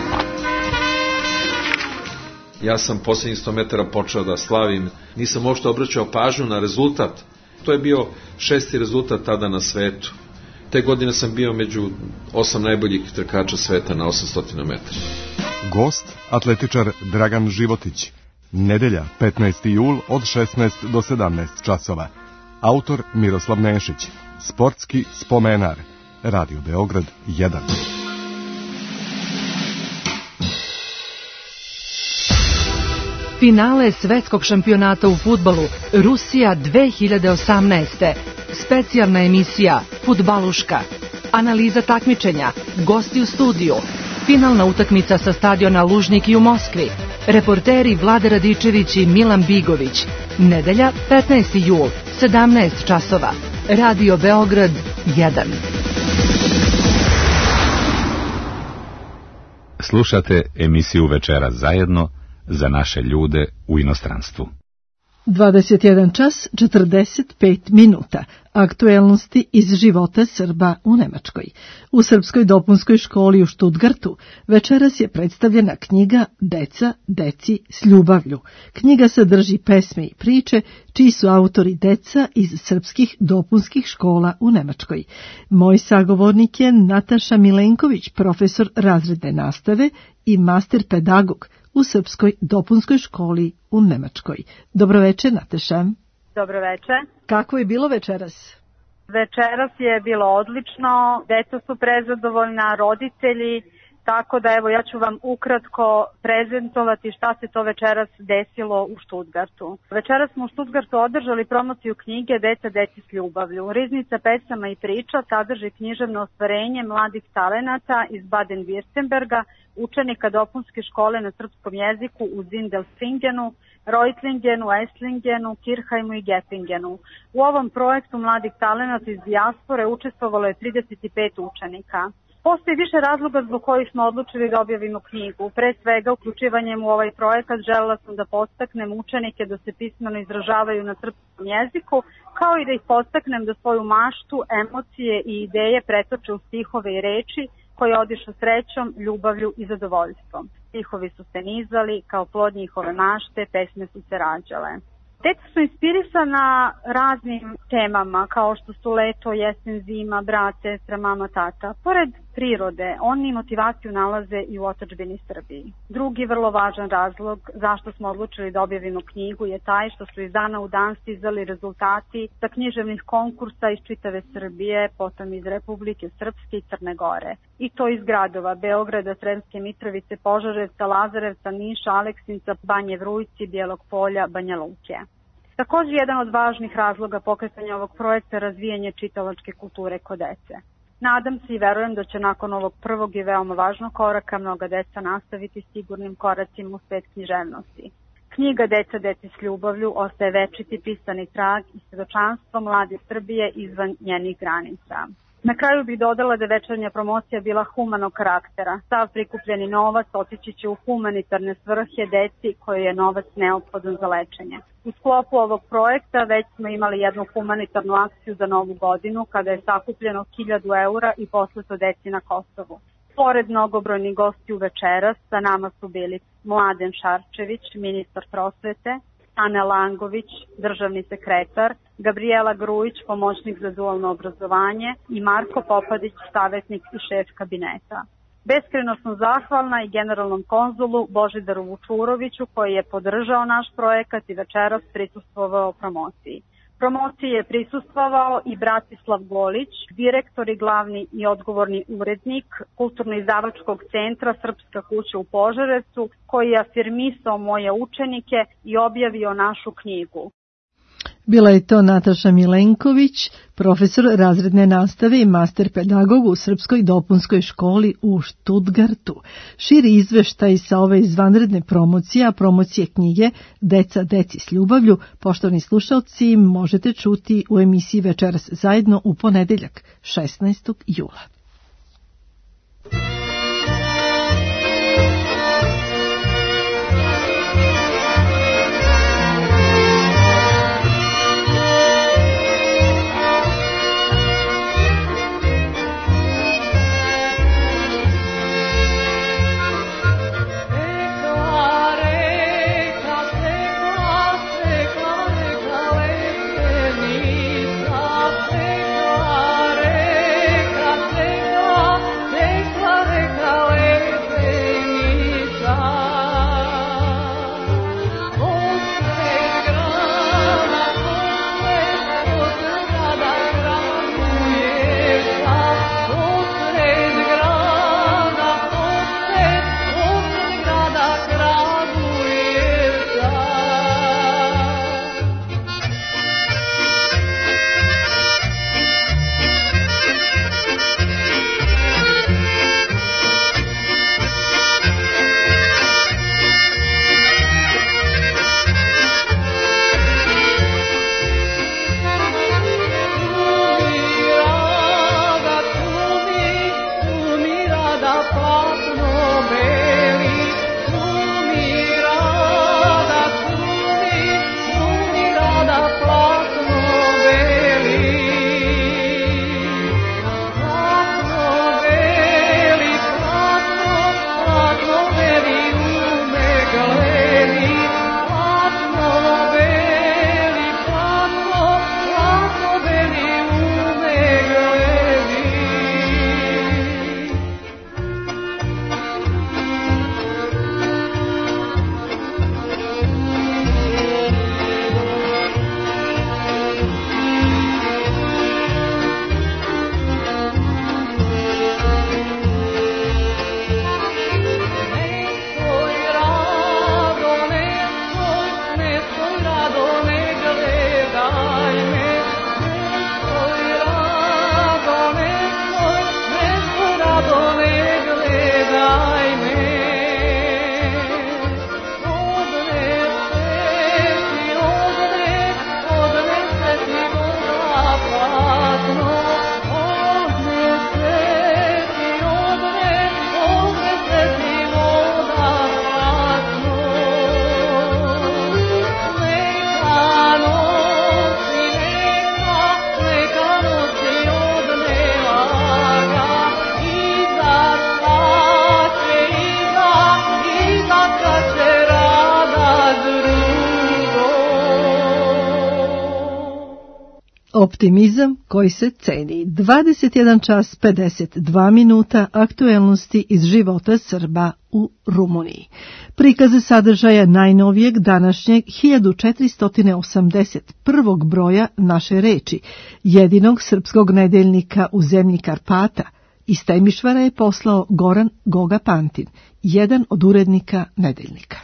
Ja sam posljednjih 100 metara počeo da slavim, nisam uopšte obraćao pažnju na rezultat. To je bio 6. rezultat tada na svetu. Te godine sam bio među 8 najboljih trkača sveta na 800 metara. Gost, atletičar Dragan Životić. Nedelja, 15. jul od 16 do 17 časova. Autor Miroslav Nešić. Sportski spomenar. Radio Beograd 1. Finale svetskog šampionata u fudbalu Rusija 2018. Specijalna emisija Fudbaluška. Analiza takmičenja, gosti u studiju, finalna utakmica sa stadiona Lužniki u Moskvi, reporteri Vlada Radičević i Milan Bigović. Nedelja, 15. jul, 17 časova. Radio Beograd 1. Slušate emisiju Večera zajedno za naše ljude u inostranstvu. 21 čas 45 minuta. Aktuelnosti iz života Srba u Nemačkoj. U Srpskoj dopunskoj školi u Štutgartu večeras je predstavljena knjiga Deca, deci s ljubavlju. Knjiga sadrži pesme i priče čiji su autori deca iz srpskih dopunskih škola u Nemačkoj. Moj sagovornik je Nataša Milenković, profesor razredne nastave i master pedagog u Srpskoj dopunskoj školi u Nemačkoj. Dobroveče, Nataša. Dobroveče. Kako je bilo večeras? Večeras je bilo odlično, deca su prezadovoljna, roditelji, tako da evo ja ću vam ukratko prezentovati šta se to večeras desilo u Štutgartu. Večeras smo u Štutgartu održali promociju knjige Deca, deci s ljubavlju. Riznica pesama i priča sadrži književno ostvarenje mladih talenata iz Baden-Württemberga, učenika dopunske škole na srpskom jeziku u Sindelfingenu, Reutlingenu, Esslingenu, Kirchheimu i Geppingenu. U ovom projektu mladih talenata iz dijaspore učestvovalo je 35 učenika. Postoji više razloga zbog kojih smo odlučili da objavimo knjigu. Pre svega, uključivanjem u ovaj projekat želela sam da podstaknem učenike da se pismeno izražavaju na srpskom jeziku, kao i da ih podstaknem da svoju maštu, emocije i ideje pretoče u stihove i reči koje odišu srećom, ljubavlju i zadovoljstvom. Stihovi su se nizali, kao plod njihove mašte, pesme su se rađale. Deca su inspirisana raznim temama, kao što su leto, jesen, zima, brat, sestra, mama, tata. Pored prirode, oni motivaciju nalaze i u otadžbini Srbiji. Drugi vrlo važan razlog zašto smo odlučili da objavimo knjigu je taj što su iz dana u dan stizali rezultati sa književnih konkursa iz čitave Srbije, potom iz Republike Srpske i Crne Gore. I to iz gradova Beograda, Sremske Mitrovice, Požarevca, Lazarevca, Niša, Aleksinca, Banje Vrujci, Bijelog Polja, Banja Luke. Također jedan od važnih razloga pokretanja ovog projekta je razvijanje čitalačke kulture kod dece. Nadam se i verujem da će nakon ovog prvog i veoma važnog koraka mnoga deca nastaviti sigurnim koracima u svet književnosti. Knjiga Deca, deci s ljubavlju ostaje večiti pisani trag i svedočanstvo mlade Srbije izvan njenih granica. Na kraju bih dodala da večernja promocija bila humanog karaktera. Sav prikupljeni novac otići će u humanitarne svrhe deci koje je novac neophodan za lečenje. U sklopu ovog projekta već smo imali jednu humanitarnu akciju za Novu godinu kada je sakupljeno 1000 eura i poslato deci na Kosovu. Pored mnogobrojnih gostiju večeras, sa nama su bili Mladen Šarčević, ministar prosvete, Ana Langović, državni sekretar, Gabriela Grujić, pomoćnik za dualno obrazovanje i Marko Popadić, savjetnik i šef kabineta. Beskrajno sam zahvalna i generalnom konzulu Božidaru Vučuroviću koji je podržao naš projekat i večeras prisustvovao promociji. Promociji je prisustvovao i Bratislav Golić, direktor i glavni i odgovorni urednik Kulturno-izdavačkog centra Srpska kuća u Požarevcu, koji je afirmisao moje učenike i objavio našu knjigu. Bila je to Nataša Milenković, profesor razredne nastave i master pedagog u Srpskoj dopunskoj školi u Štutgartu. Širi izveštaj sa ove izvanredne promocije, a promocije knjige Deca, deci s ljubavlju, poštovani slušalci, možete čuti u emisiji Večeras zajedno u ponedeljak, 16. jula. Say Optimizam koji se ceni. 21 čas 52 minuta aktuelnosti iz života Srba u Rumuniji. Prikaze sadržaja najnovijeg današnjeg 1481. broja Naše reči, jedinog srpskog nedeljnika u zemlji Karpata. Iz Temišvara je poslao Goran Goga Pantin, jedan od urednika nedeljnika.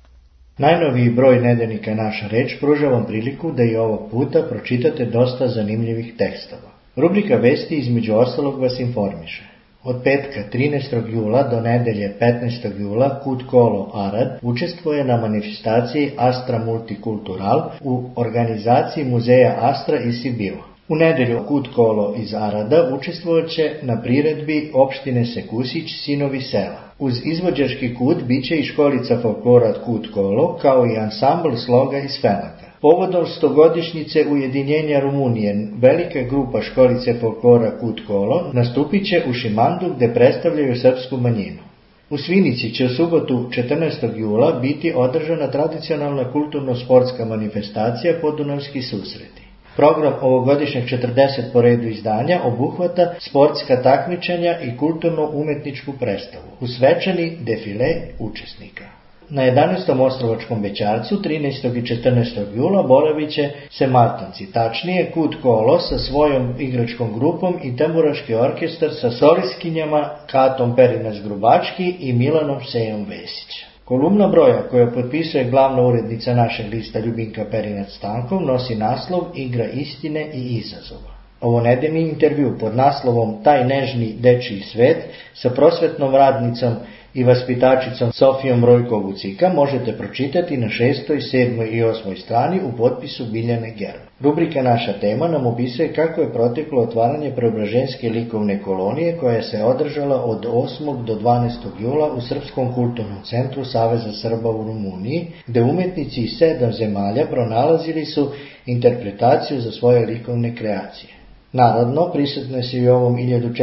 Najnoviji broj nedeljnika Naša reč pruža vam priliku da i ovog puta pročitate dosta zanimljivih tekstova. Rubrika Vesti između ostalog vas informiše. Od petka 13. jula do nedelje 15. jula Kut Kolo Arad učestvuje na manifestaciji Astra Multikultural u organizaciji muzeja Astra iz Sibiu. U nedelju Kut Kolo iz Arada učestvovat će na priredbi opštine Sekusić Sinovi sela. Uz izvođački kut biće i školica folklora Kut Kolo, kao i ansambl sloga iz Felaka. Povodom 100-godišnjice ujedinjenja Rumunije, velika grupa školice folklora Kut Kolo nastupit će u Šimandu gde predstavljaju srpsku manjinu. U Svinici će u subotu 14. jula biti održana tradicionalna kulturno-sportska manifestacija Podunavski susreti. Program ovogodišnjeg 40 po redu izdanja obuhvata sportska takmičenja i kulturno-umetničku predstavu, uz svečani defile učesnika. Na 11. Ostrovačkom Bećarcu 13. i 14. jula boravit će se Martanci, tačnije Kut Kolo sa svojom igračkom grupom i tamburaški orkestar sa solistkinjama Katom Perinac-Grubački i Milanom Sejom Vesić. Kolumna broja koja potpisuje glavna urednica našeg lista Ljubinka Perinac-Stankov nosi naslov Igra istine i izazova. Ovo nedeljni intervju pod naslovom Taj nežni dečiji svet sa prosvetnom radnicom i vaspitačicom Sofijom Rojko-Vucika možete pročitati na 6., 7. i 8. strani u potpisu Biljane Germ. Rubrika Naša tema nam opisuje kako je proteklo otvaranje Preobraženske likovne kolonije koja se održala od 8. do 12. jula u Srpskom kulturnom centru Saveza Srba u Rumuniji, gde umetnici iz 7 zemalja pronalazili su interpretaciju za svoje likovne kreacije. Naravno, prisutne se i u ovom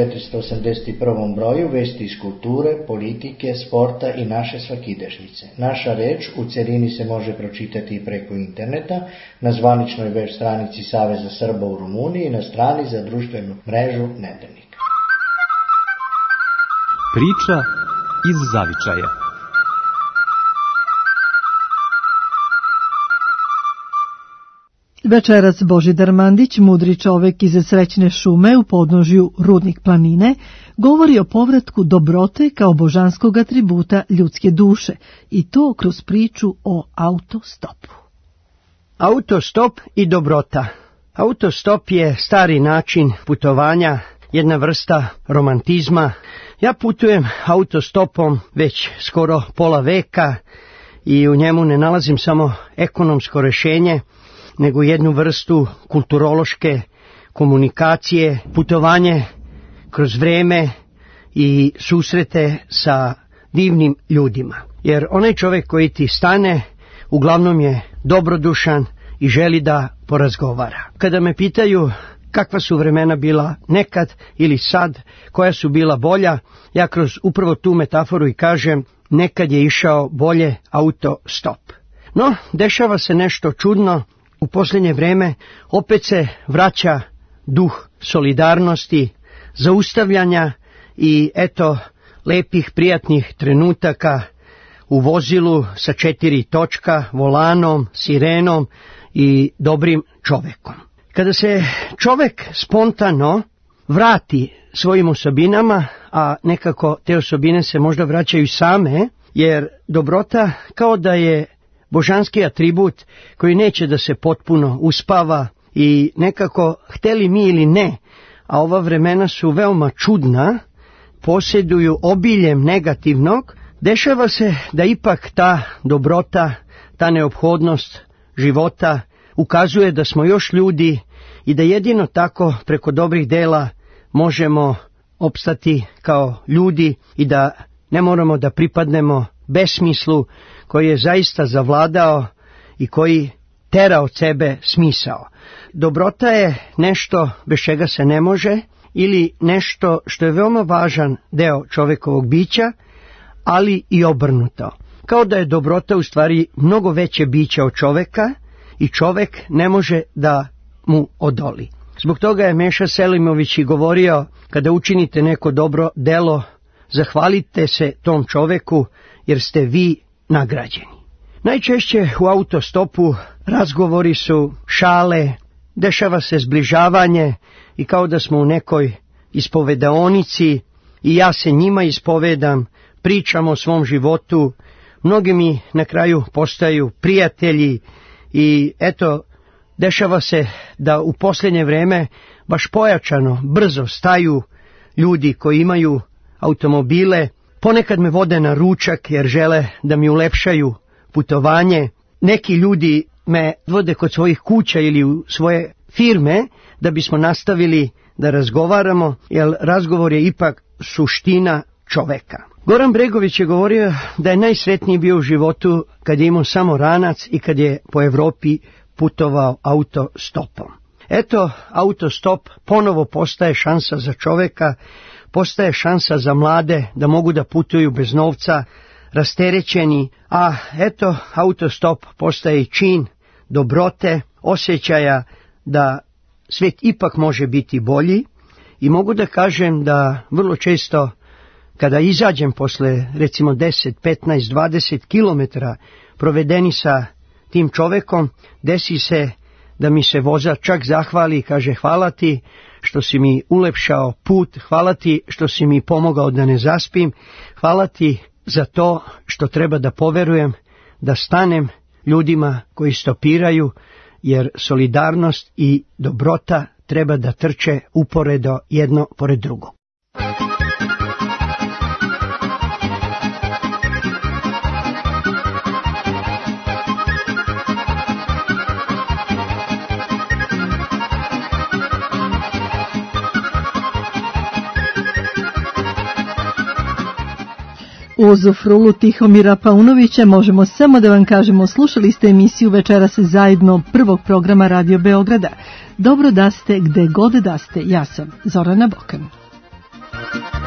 1481. broju vesti iz kulture, politike, sporta i naše svakidašnjice. Naša reč u celini se može pročitati i preko interneta, na zvaničnoj web stranici Saveza Srba u Rumuniji i na strani za društvenu mrežu Nedeljnika. Priča iz zavičaja. Večeras Božidar Mandić, mudri čovek iz Srećne šume u podnožju Rudnik planine, govori o povratku dobrote kao božanskog atributa ljudske duše, i to kroz priču o autostopu. Autostop i dobrota. Autostop je stari način putovanja, jedna vrsta romantizma. Ja putujem autostopom već skoro pola veka i u njemu ne nalazim samo ekonomsko rešenje, nego jednu vrstu kulturološke komunikacije, putovanje kroz vreme i susrete sa divnim ljudima. Jer onaj čovjek koji ti stane uglavnom je dobrodušan i želi da porazgovara. Kada me pitaju kakva su vremena bila nekad ili sad, koja su bila bolja, ja kroz upravo tu metaforu i kažem nekad je išao bolje autostop. No, dešava se nešto čudno. U posljednje vreme opet se vraća duh solidarnosti, zaustavljanja i eto lepih prijatnih trenutaka u vozilu sa 4 točka, volanom, sirenom i dobrim čovekom. Kada se čovek spontano vrati svojim osobinama, a nekako te osobine se možda vraćaju same, jer dobrota kao da je božanski atribut koji neće da se potpuno uspava i nekako, hteli mi ili ne, a ova vremena su veoma čudna, posjeduju obiljem negativnog, dešava se da ipak ta dobrota, ta neophodnost života ukazuje da smo još ljudi i da jedino tako preko dobrih dela možemo opstati kao ljudi i da ne moramo da pripadnemo besmislu koji je zaista zavladao i koji tera od sebe smisao. Dobrota je nešto bez čega se ne može ili nešto što je veoma važan deo čovekovog bića, ali i obrnuto. Kao da je dobrota u stvari mnogo veće biće od čoveka i čovek ne može da mu odoli. Zbog toga je Meša Selimović i govorio, kada učinite neko dobro delo, zahvalite se tom čoveku jer ste vi nagrađeni. Najčešće u autostopu razgovori su šale, dešava se zbližavanje i kao da smo u nekoj ispovedaonici i ja se njima ispovedam, pričam o svom životu, mnogi mi na kraju postaju prijatelji i eto, dešava se da u posljednje vreme baš pojačano, brzo staju ljudi koji imaju automobile, ponekad me vode na ručak jer žele da mi ulepšaju putovanje, neki ljudi me vode kod svojih kuća ili u svoje firme da bismo nastavili da razgovaramo, jer razgovor je ipak suština čoveka. Goran Bregović je govorio da je najsretniji bio u životu kad je imao samo ranac i kad je po Evropi putovao autostopom. Eto, autostop ponovo postaje šansa za čoveka, postaje šansa za mlade da mogu da putuju bez novca, rasterećeni, a eto, autostop postaje i čin dobrote, osjećaja da svijet ipak može biti bolji i mogu da kažem da vrlo često kada izađem posle recimo 10, 15, 20 kilometara provedeni sa tim čovekom, desi se da mi se vozač čak zahvali i kaže hvala ti što si mi ulepšao put, hvala ti što si mi pomogao da ne zaspim, hvala ti za to što treba da poverujem, da stanem ljudima koji stopiraju, jer solidarnost i dobrota treba da trče uporedo jedno pored drugog. Uz frulu Tihomira Paunovića možemo samo da vam kažemo, slušali ste emisiju Večeras zajedno prvog programa Radio Beograda. Dobro da ste, gde god da ste, ja sam Zorana Bokan.